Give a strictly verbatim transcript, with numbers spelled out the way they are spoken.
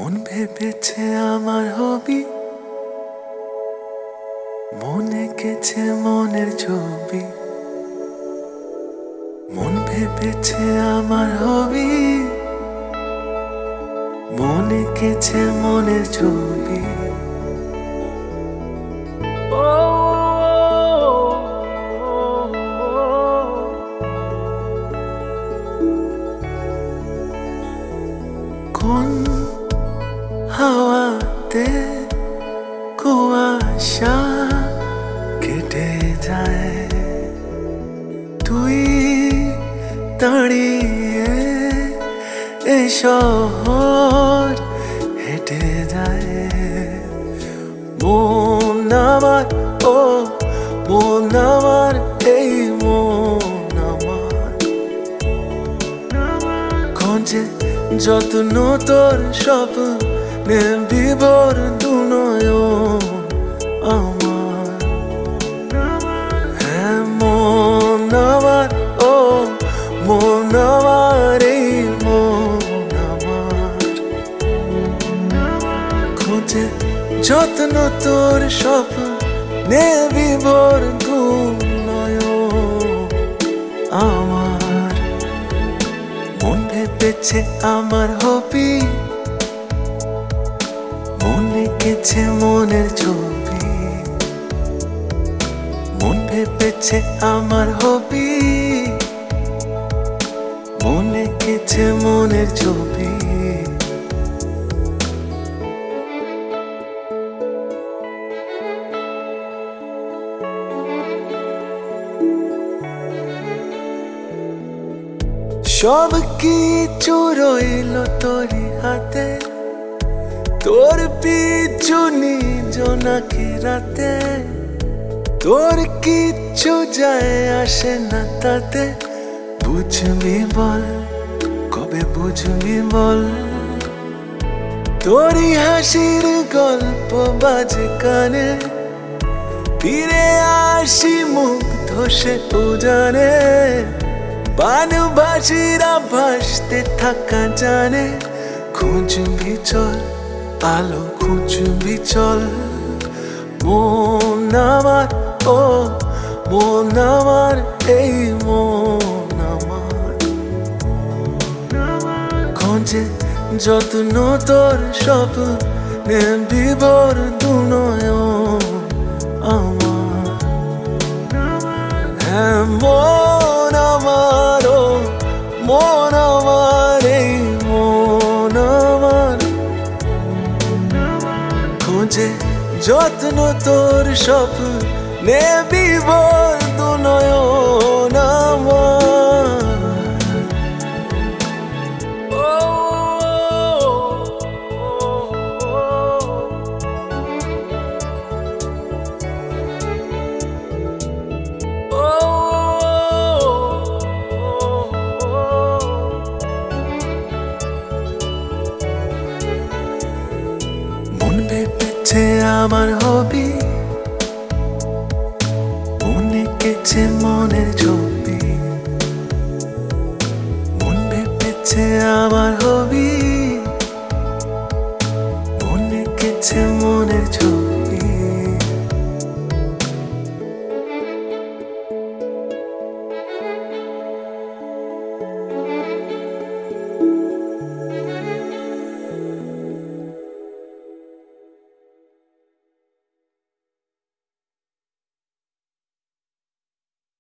মন ভেবেছে আমার হবি, মন এঁকেছে মনের ছবি। মন ভেবেছে আমার হবি, মন এঁকেছে মনের ছবি। কোন হাওয়াতে কুয়াশা কেটে যায়, তুই দাঁড়িয়ে এই শহর হেঁটে যায়। মন আমার, ও মন আমার, এই মন আমার খোঁজে যত্ন তোর স্বপ্নে বিভোর দু নয়ন আমার। হ্যাঁ মন আমার, ও মন আমার, এই মন আমার খোঁজে যত্ন তোর স্বপ্নে বিভোর দু নয়ন আমার। মন ভেবেছে আমার হবি, মন এঁকেছে মনের ছবি। মন ভেবেছে আমার হবি, মন এঁকেছে মনের ছবি। সব কিছু রইল তোরই হাতে, তোর পিছু নিজ নাকি রাতে। তোর কিচ্ছু যায় আসে না তাতে, বুঝবি বল, কবে বুঝবি বল। তোরই হাসির গল্প বাজে কানে, ফিরে আসি মুগ্ধ সে উজানে। বানভাসীরা ভাসতে থাকা জানে, খুঁজবি চল, আলো খুঁজবি চল। মন আমার, ও মন আমার, এই মন আমার খোঁজে যত্ন তোর স্বপ্নে বিভোর দু নয়ন আমার। হ্যাঁ মন আমার, ও মন আমার, এই মন আমার খোঁজে যত্ন তোর স্বপ্নে বিভোর দু নয়ন আমার। মন ভেবেছে আমার হবি, মন এঁকেছে মনের ছবি। মন ভেবেছে আমার হবি, মন এঁকেছে মনের ছবি।